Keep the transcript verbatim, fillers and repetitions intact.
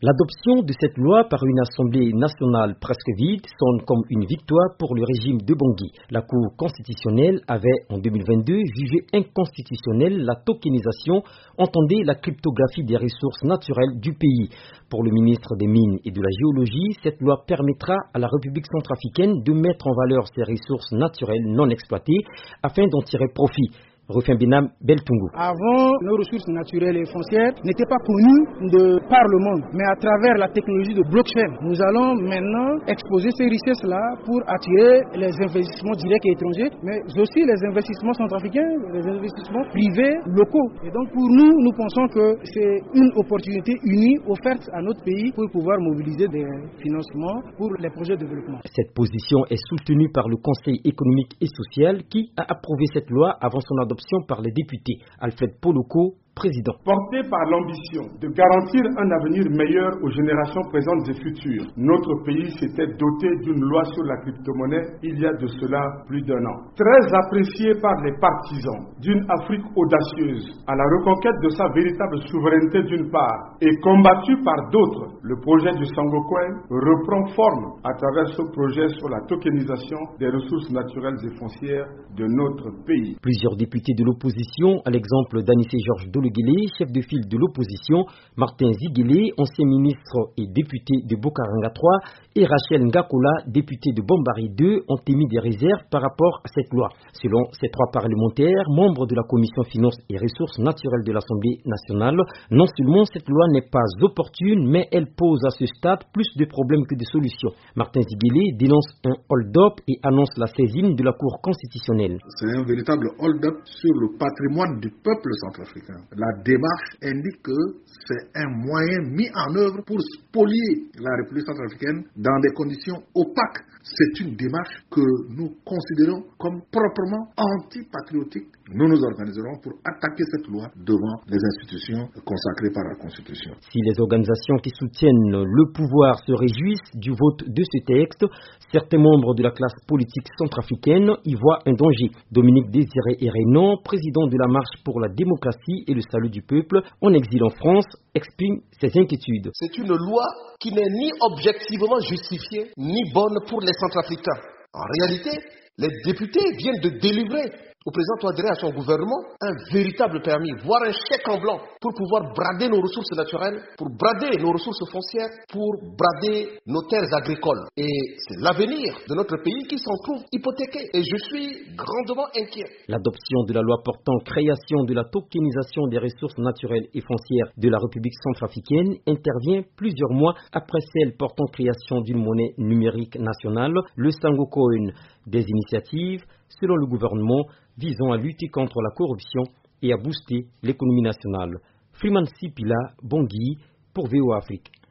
L'adoption de cette loi par une assemblée nationale presque vide sonne comme une victoire pour le régime de Bangui. La Cour constitutionnelle avait en deux mille vingt-deux jugé inconstitutionnelle la tokenisation, entendez la cryptographie des ressources naturelles du pays. Pour le ministre des Mines et de la Géologie, cette loi permettra à la République centrafricaine de mettre en valeur ses ressources naturelles non exploitées afin d'en tirer profit. Rufin Binam Beltungu. Avant, nos ressources naturelles et foncières n'étaient pas connues de par le monde, mais à travers la technologie de blockchain, nous allons maintenant exposer ces richesses-là pour attirer les investissements directs et étrangers, mais aussi les investissements centrafricains, les investissements privés locaux. Et donc pour nous, nous pensons que c'est une opportunité unie offerte à notre pays pour pouvoir mobiliser des financements pour les projets de développement. Cette position est soutenue par le Conseil économique et social qui a approuvé cette loi avant son adoption par les députés. Alfred Poloko, président. Porté par l'ambition de garantir un avenir meilleur aux générations présentes et futures, notre pays s'était doté d'une loi sur la crypto-monnaie il y a de cela plus d'un an. Très apprécié par les partisans d'une Afrique audacieuse à la reconquête de sa véritable souveraineté d'une part et combattu par d'autres, le projet du Sangocoin reprend forme à travers ce projet sur la tokenisation des ressources naturelles et foncières de notre pays. Plusieurs députés de l'opposition, à l'exemple d'Anissé Georges Dologuélé, chef de file de l'opposition, Martin Ziguélé, ancien ministre et député de Bokaranga trois, et Rachel Ngakola, député de Bombari deux, ont émis des réserves par rapport à cette loi. Selon ces trois parlementaires, membres de la Commission Finances et Ressources naturelles de l'Assemblée nationale, non seulement cette loi n'est pas opportune, mais elle pose à ce stade plus de problèmes que de solutions. Martin Ziguélé dénonce un hold-up et annonce la saisine de la Cour constitutionnelle. C'est un véritable hold-up sur le patrimoine du peuple centrafricain. La démarche indique que c'est un moyen mis en œuvre pour spolier la République centrafricaine dans des conditions opaques. C'est une démarche que nous considérons comme proprement antipatriotique. Nous nous organiserons pour attaquer cette loi devant les institutions consacrées par la Constitution. Si les organisations qui soutiennent le pouvoir se réjouissent du vote de ce texte, certains membres de la classe politique centrafricaine y voient un danger. Dominique Désiré Hérénon, président de la Marche pour la démocratie et le salut du peuple, en exil en France, exprime ses inquiétudes. C'est une loi qui n'est ni objectivement justifiée, ni bonne pour les Centrafricains. En réalité, les députés viennent de délivrer au président Touadéra et à son gouvernement un véritable permis, voire un chèque en blanc pour pouvoir brader nos ressources naturelles, pour brader nos ressources foncières, pour brader nos terres agricoles. Et c'est l'avenir de notre pays qui s'en trouve hypothéqué. Et je suis grandement inquiet. L'adoption de la loi portant création de la tokenisation des ressources naturelles et foncières de la République centrafricaine intervient plusieurs mois après celle portant création d'une monnaie numérique nationale, le Sangocoin. Des initiatives, selon le gouvernement, visant à lutter contre la corruption et à booster l'économie nationale. Freeman Sipila, Bangui, pour V O Afrique.